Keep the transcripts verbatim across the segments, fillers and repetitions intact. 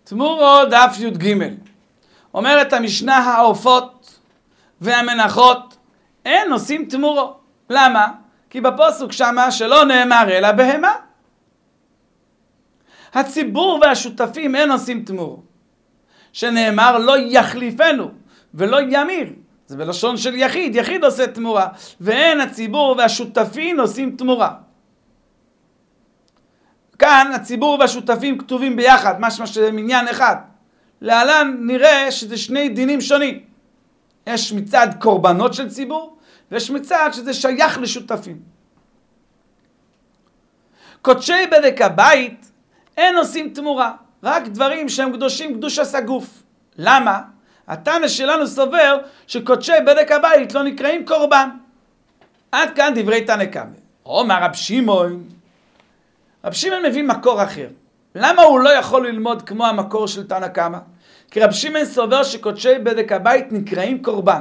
תמורו דף י"ג. אומרת המשנה, העופות והמנחות אין עושים תמורו. למה? כי בפסוק שמה שלא נאמר אלא בהמה. הציבור והשותפים אין עושים תמורו. שנאמר לא יחליפנו ולא ימיר. זה בלשון של יחיד, יחיד עושה תמורה. ואין הציבור והשותפים עושים תמורה. כאן הציבור והשותפים כתובים ביחד, משמע שזה מניין אחד. להלן נראה שזה שני דינים שונים. יש מצד קורבנות של ציבור, ויש מצד שזה שייך לשותפים. קודשי בדק הבית אין עושים תמורה, רק דברים שהם קדושים קדושת הגוף. למה? התנא שלנו סובר שקודשי בדק הבית לא נקראים קורבן. עד כאן דברי תנא קמא. אומר רב שמעון, רב שמעון מביא מקור אחר. למה הוא לא יכול ללמוד כמו המקור של תנא קמא? כי רב שמעון סובר שקודשי בדק הבית נקראים קורבן.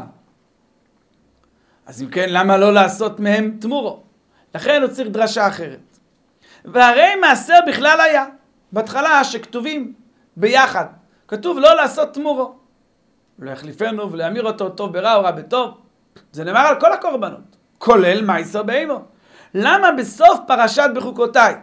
אז אם כן, למה לא לעשות מהם תמורו? לכן הוא צריך דרשה אחרת. והרי מעשר בכלל היה, בהתחלה שכתובים ביחד. כתוב לא לעשות תמורו. לא יחליפנו ולהמיר אותו טוב ברע או רע בטוב. זה נאמר על כל הקורבנות, כולל מעשר בהמה. למה בסוף פרשת בחוקותיי,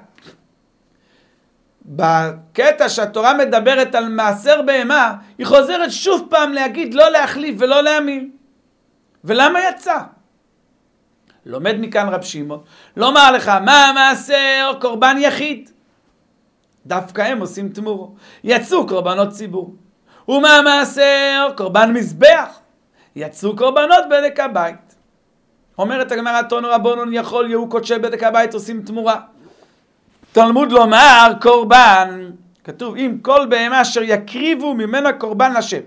בקטע שהתורה מדברת על מעשר בהמה, היא חוזרת שוב פעם להגיד לא להחליף ולא להמיר? ולמה יצא? לומד מכאן רב שמעון, לומר לך מה מעשר קורבן יחיד? דווקא הם עושים תמורו. יצאו קורבנות ציבור. ומה מעשר קורבן מזבח? יצאו קורבנות בדק הבית. אומרת הגמרא, תנו רבנן יכול יהיו קודשי בדק הבית עושים תמורה. תלמוד לומר קורבן, כתוב אם כל בהמה אשר יקריבו ממנה קורבן לשם.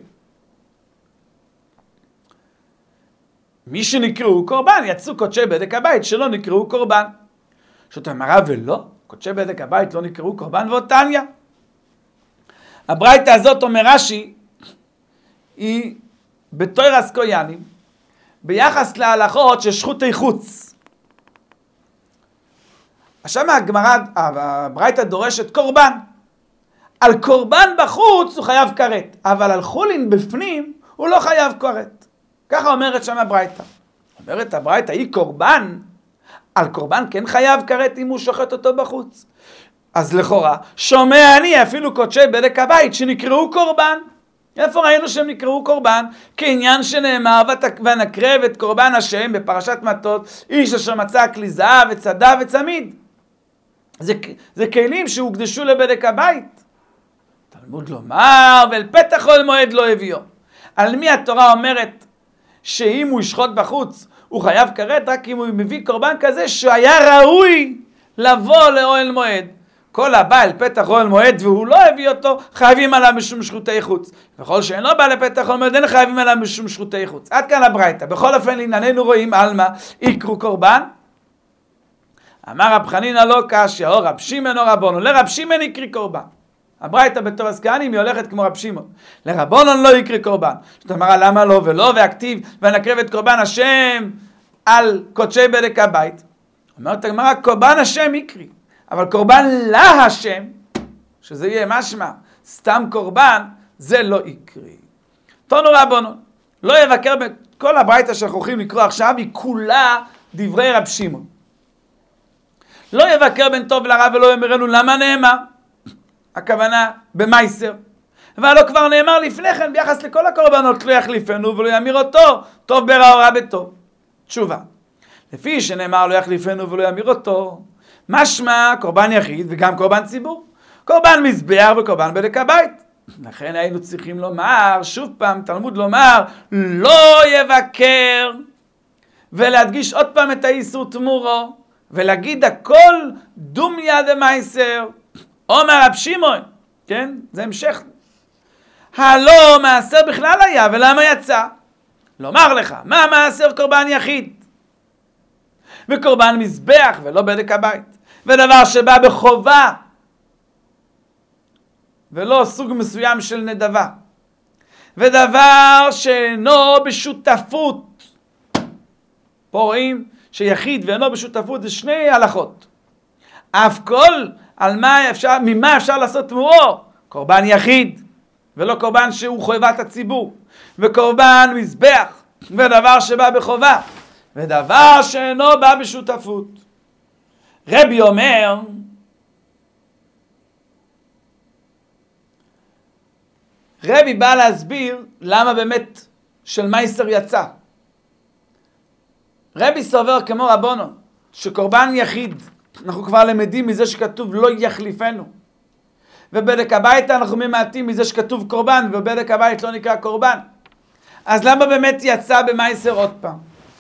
מי שנקראו קורבן, יצאו קודשי בדק הבית שלא נקראו קורבן. זאת אומרת, ולא, קודשי בדק הבית לא נקראו קורבן. ועוד תניא, הברייתא הזאת אומר רש"י, היא בתוירס קויאנים, ביחס להלכות של שחוטי חוץ. עכשיו הגמרא, הברייתא דורשת קורבן. על קורבן בחוץ הוא חייב כרת, אבל על חולין בפנים הוא לא חייב כרת. ככה אומרת שם הברייתא. אומרת הברייתא, היא קורבן, על קורבן כן חייב כרת אם הוא שוחט אותו בחוץ. אז לכאורה, שומע אני אפילו קודשי בדק הבית שנקראו קורבן. איפה ראינו שהם נקראו קורבן? כעניין שנאמר, ונקרב את קורבן השם בפרשת מטות, איש אשר מצא כלי זהב וצדה וצמיד. זה, זה כלים שהוקדשו לבדק הבית. תלמוד לומר, ואל פתח אוהל מועד לא הביאו. על מי התורה אומרת שאם הוא ישחוט בחוץ, הוא חייב כרת? רק אם הוא מביא קורבן כזה שהיה ראוי לבוא לאוהל מועד. כל הבא אל פתח אוהל מועד והוא לא הביא אותו, חייבים עליו משום שחוטי חוץ. וכל שאין לא בא לפתח אוהל מועד, אין חייבים עליו משום שחוטי חוץ. עד כאן הברייתא. בכל אופן לענייננו רואים עלמא יקרו קורבן. אמר רב חנינא לא קשיא, או רב שמעון או רבנן. לרב שמעון יקרי קורבן. הברייתא בתורס כהנים היא הולכת כמו רב שמעון. לרבנן לא יקרי קורבן. זאת אומרת, למה לא ולא, והכתיב ונקרב את קורבן השם על קודשי בדק הבית. אומרת הגמרא, קורבן השם יקרי. אבל קורבן לה השם, שזה יהיה משמע, סתם קורבן, זה לא יקרי. תנו רבנן, לא יבקר בכל הברייתא שאנחנו הולכים לקרוא עכשיו, היא כולה דברי רב שמעון. לא יבקר בין טוב לרע ולא יאמרנו למה נאמר. הכוונה במייסר. והלא כבר נאמר לפני כן ביחס לכל הקורבנות לא יחליפנו ולא יאמיר אותו, טוב ברע או רע בטוב. תשובה. לפי שנאמר לא יחליפנו ולא יאמיר אותו, משמע קורבן יחיד וגם קורבן ציבור. קורבן מזבח וקורבן בדק הבית. לכן היינו צריכים לומר, שוב פעם, תלמוד לומר, לא יבקר, ולהדגיש עוד פעם את האיסור תמורו, ולהגיד הכל דומיה דמייסר. אומר רב שמעון, כן? זה המשך. הלא מעשר בכלל היה, ולמה יצא? לומר לך, מה מעשר קורבן יחיד? וקורבן מזבח ולא בדק הבית. ודבר שבא בחובה, ולא סוג מסוים של נדבה. ודבר שאינו בשותפות. פה רואים שיחיד ואינו בשותפות זה שני הלכות. אף כל על מה אפשר, ממה אפשר לעשות תמורו? קורבן יחיד. ולא קורבן שהוא חובת הציבור, וקורבן מזבח, ודבר שבא בחובה, ודבר שאינו בא בשותפות. רבי אומר, רבי בא להסביר למה באמת של מייסר יצא. רבי סובר כמו רבונו, שקורבן יחיד, אנחנו כבר למדים מזה שכתוב לא יחליפנו. ובדק הבית אנחנו ממעטים מזה שכתוב קורבן, ובדק הבית לא נקרא קורבן. אז למה באמת יצא במייסר עוד פעם?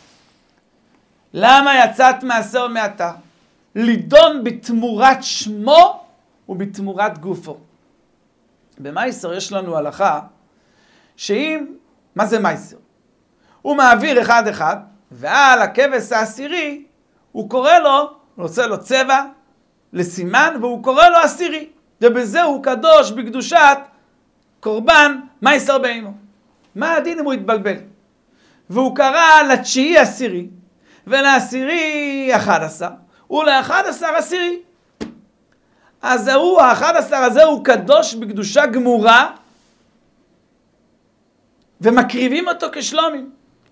למה יצאת מעשר מעתה? לידון בתמורת שמו ובתמורת גופו. במייסר יש לנו הלכה שאם, מה זה מייסר? הוא מעביר אחד אחד, ועל הכבש העשירי הוא קורא לו, הוא עושה לו צבע לסימן, והוא קורא לו עשירי. ובזה הוא קדוש בקדושת קורבן מייסר בהמה. מה הדין אם הוא התבלבל? והוא קרא לתשיעי עשירי, ולעשירי אחד עשר, ולאחד עשר עשירי. אז הוא, האחד עשר הזה הוא קדוש בקדושה גמורה, ומקריבים אותו כשלומים.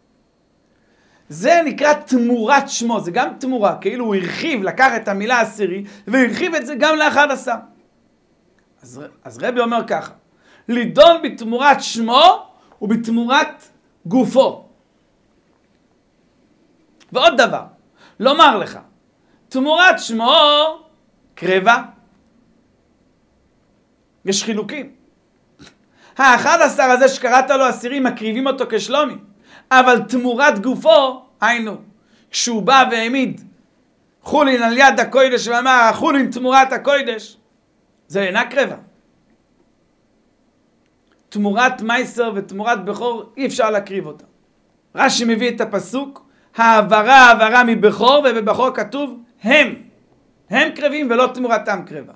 זה נקרא תמורת שמו, זה גם תמורה, כאילו הוא הרחיב, לקח את המילה עשירי, והרחיב את זה גם לאחד עשר. אז, אז רבי אומר ככה, לידון בתמורת שמו ובתמורת גופו. ועוד דבר, לומר לך, תמורת שמו קרבה. יש חילוקים. האחד עשר הזה שקראת לו עשירי, מקריבים אותו כשלומי. אבל תמורת גופו, היינו, כשהוא בא והעמיד חולין על יד הקוידש ואמר, חולין תמורת הקוידש, זה אינה קרבה. תמורת מייסר ותמורת בכור אי אפשר להקריב אותה. רש"י מביא את הפסוק, העברה העברה מבכור, ובבכור כתוב הם. הם קרבים ולא תמורתם קרבה.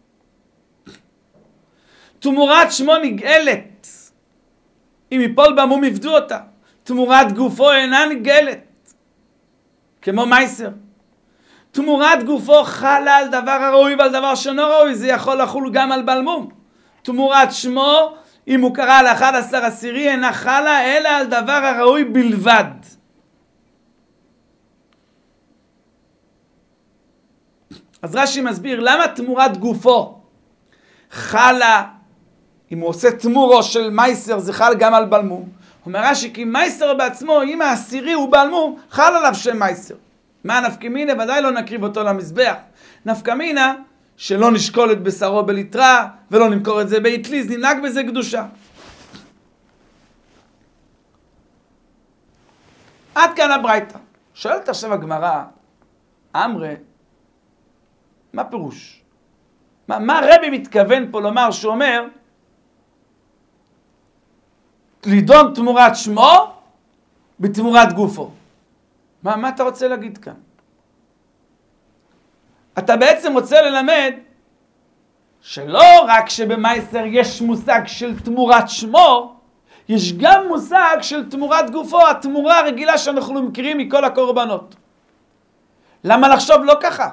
תמורת שמו נגאלת. אם יפול במום יפדו אותה. תמורת גופו אינה נגאלת. כמו מייסר. תמורת גופו חלה על דבר הראוי ועל דבר שאינו ראוי. זה יכול לחול גם על בלמום. תמורת שמו, אם הוא קרא לאחד עשר עשירי, אינה חלה אלא על דבר הראוי בלבד. אז רש"י מסביר למה תמורת גופו חלה, אם הוא עושה תמורו של מייסר זה חל גם על בלמום. אומר רש"י כי מייסר בעצמו, אם העשירי הוא בלמום, חל עליו שם מייסר. מה נפקא מינה? ודאי לא נקריב אותו למזבח. נפקא מינה שלא נשקול את בשרו בליטרה ולא נמכור את זה באטליז, ננהג בזה קדושה. עד כאן הברייתא. שואלת עכשיו הגמרא, אמרי, מה פירוש? מה, מה רבי מתכוון פה לומר שהוא אומר לידון תמורת שמו בתמורת גופו? מה, מה אתה רוצה להגיד כאן? אתה בעצם רוצה ללמד שלא רק שבמייסר יש מושג של תמורת שמו, יש גם מושג של תמורת גופו, התמורה הרגילה שאנחנו מכירים מכל הקורבנות. למה לחשוב לא ככה?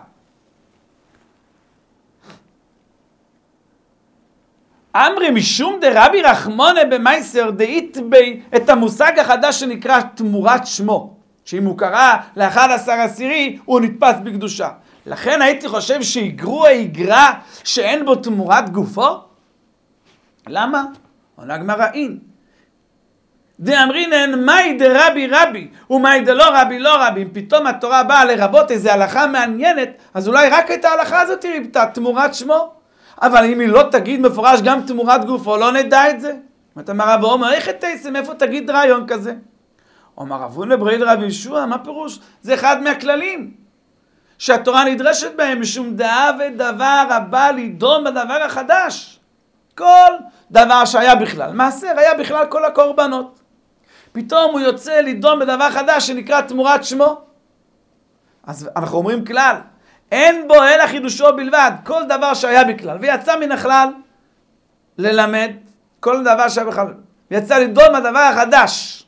אמרי משום דרבי רחמונה במייסר דאית בי את המושג החדש שנקרא תמורת שמו, שאם הוא קרא לאחד עשר עשירי הוא נתפס בקדושה. לכן הייתי חושב שיגרו היגרה שאין בו תמורת גופו? למה? עונה הגמרא אין. דאמרינן מאי דרבי רבי ומאי דלא רבי לא רבי. אם פתאום התורה באה לרבות איזו הלכה מעניינת, אז אולי רק את ההלכה הזאת תרבתה, תמורת שמו. אבל אם היא לא תגיד מפורש גם תמורת גופו, לא נדע את זה. אתה אומר רב אומר, איך תעשם, איפה תגיד רעיון כזה? אומר רבון לבריד רבי ישוע, מה פירוש? זה אחד מהכללים שהתורה נדרשת בהם, משום דעה ודבר הבא לידון בדבר החדש. כל דבר שהיה בכלל, מעשר היה בכלל כל הקורבנות. פתאום הוא יוצא לידון בדבר חדש שנקרא תמורת שמו. אז אנחנו אומרים כלל, אין בו אלא חידושו בלבד, כל דבר שהיה בכלל, ויצא מן הכלל ללמד כל דבר שהיה בכלל, ויצא לידון בדבר החדש.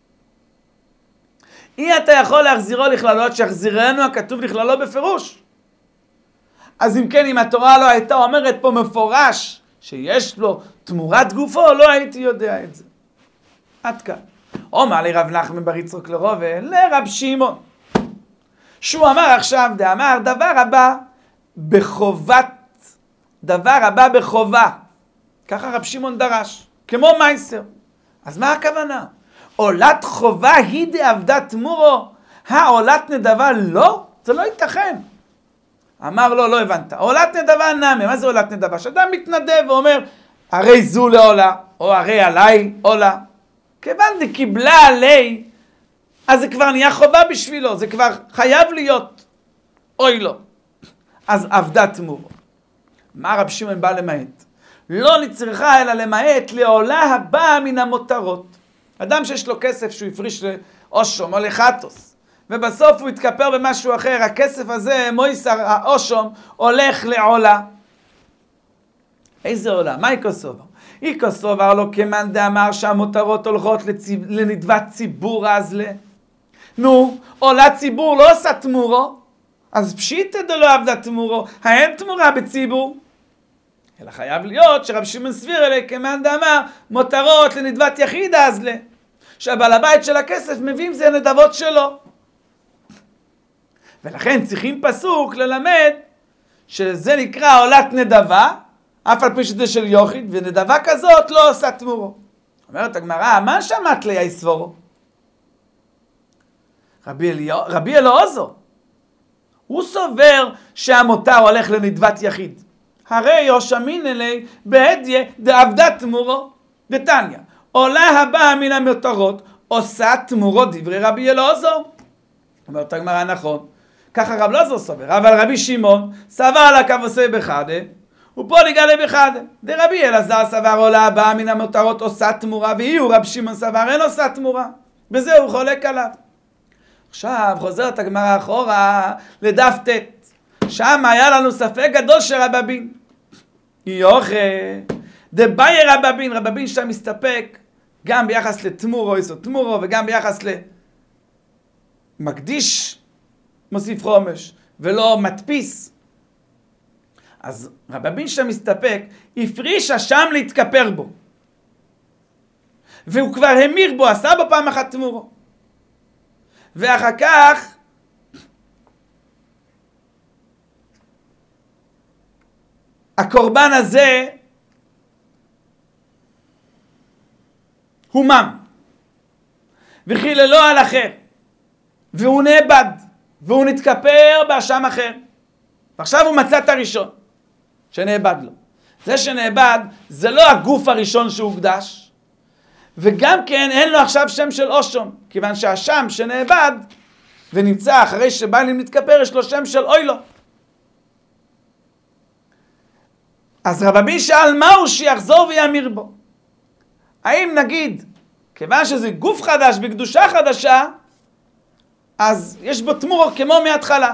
אי אתה יכול להחזירו לכללות, שיחזירנו הכתוב לכללו בפירוש. אז אם כן, אם התורה לא הייתה אומרת פה מפורש, שיש לו תמורת גופו לא הייתי יודע את זה. עד כאן. אומר לי רב נחמן בר יצחק לרובל לרב שמעון, שהוא אמר עכשיו, דאמר דבר הבא בחובת, דבר הבא בחובה. ככה רב שמעון דרש, כמו מייסר. אז מה הכוונה? עולת חובה היא דעבדה תמורו, העולת נדבה לא? זה לא ייתכן. אמר לו, לא הבנת. עולת נדבה נמי, מה זה עולת נדבה? שאדם מתנדב ואומר, הרי זו לעולה, או הרי עליי עולה. כיוון דקיבלה עלי, אז זה כבר נהיה חובה בשבילו, זה כבר חייב להיות. אוי לא. אז עבדה תמורו. מה רב שמעון בא למעט? לא נצרכה אלא למעט לעולה הבאה מן המותרות. אדם שיש לו כסף שהוא הפריש לאושום או לחטוס, ובסוף הוא יתכפר במשהו אחר, הכסף הזה, מויסר האושום, הולך לעולה. איזה עולה? מה איקוסובר? איקוסובר לא כמאן דאמר שהמותרות הולכות לציב... לנדבת ציבור אז ל... נו, עולה ציבור לא עושה תמורו, אז פשיטא דלא עבדה תמורו, האין תמורה בציבור. אלא חייב להיות שרב שמעון סביר אלי כמאן דאמר מותרות לנדבת יחיד אז ל... שהבעל הבית של הכסף מביאים זה נדבות שלו. ולכן צריכים פסוק ללמד שזה נקרא עולת נדבה, אף על פי שזה של יוחיד, ונדבה כזאת לא עושה תמורו. אומרת הגמרא, מה שמעת לי יסבורו? רבי, אליו, רבי אלעזר, הוא סובר שהמותר הולך לנדבת יחיד. הרי יושמין אלי בהדיה דעבדה תמורו דתניא. עולה הבאה מן המותרות עושה תמורו דברי רבי אלעזר. אומרת הגמרא, נכון. ככה רב אלעזר סובר, אבל רבי שמעון סבר על הקו עושה בחדה, ופה נגלה בחדה. דרבי אלעזר סבר עולה הבאה מן המותרות עושה תמורה, ואילו רב שמעון סבר אין עושה תמורה. בזה הוא חולק עליו. עכשיו חוזרת הגמרא אחורה לדף ט', שם היה לנו ספק גדול של רבבין. יוכה, דבאי רבבין, רבבין שם מסתפק גם ביחס לתמורו, איסו תמורו, וגם ביחס למקדיש מוסיף חומש, ולא מדפיס. אז רבבין שם מסתפק, הפריש השם להתכפר בו. והוא כבר המיר בו, עשה בו פעם אחת תמורו. ואחר כך, הקורבן הזה, הומם, וחיללו על אחר, והוא נאבד, והוא נתכפר באשם אחר. ועכשיו הוא מצא את הראשון, שנאבד לו. זה שנאבד, זה לא הגוף הראשון שהוקדש, וגם כן אין לו עכשיו שם של אושום, כיוון שהשם שנאבד, ונמצא אחרי שבא לי מתכפר, יש לו שם של אוי לו. אז רבבין שאל מהו שיחזור ויאמיר בו. האם נגיד, כיוון שזה גוף חדש בקדושה חדשה, אז יש בו תמורו כמו מההתחלה.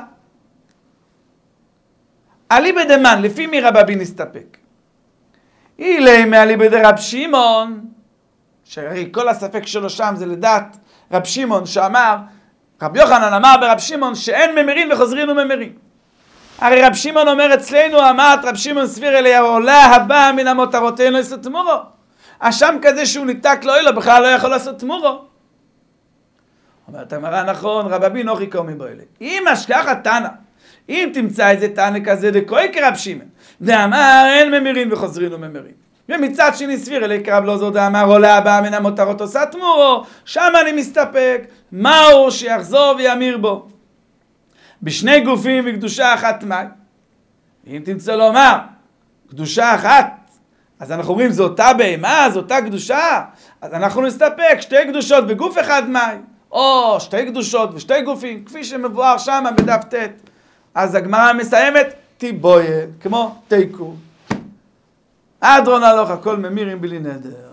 אליבא דמן, לפי מי רבבין נסתפק? אילי מאליבא דרב שמעון, שהרי כל הספק שלו שם זה לדעת רב שמעון שאמר, רב יוחנן אמר ברב שמעון שאין ממירים וחוזרים וממירים. הרי רב שמעון אומר אצלנו, אמרת רב שמעון סביר אלי העולה הבאה מן המותרות אין לו לעשות תמורו. השם כזה שהוא ניתק לו אלו בכלל לא יכול לעשות תמורו. אומרת הגמרא, נכון, רבבין נוחי קומי בו אלי. אם השכחה תנא, אם תמצא איזה תנא כזה דקוי כרב שמעון, דאמר אין ממירים וחוזרים וממירים. ומצד שני סביר אלי כרב לא זו דאמר עולה הבאה מן המותרות עושה תמורו, שם אני מסתפק, מהו שיחזור ויאמיר בו. בשני גופים וקדושה אחת מאי. אם תמצא לומר, קדושה אחת, אז אנחנו אומרים, זו אותה בהמה, זו אותה קדושה, אז אנחנו נסתפק, שתי קדושות וגוף אחד מאי, או שתי קדושות ושתי גופים, כפי שמבואר שם בדף ט'. אז הגמרא מסיימת, תיבויה, כמו תיקו. אדרון הלוך, הכל ממירים בלי נדר.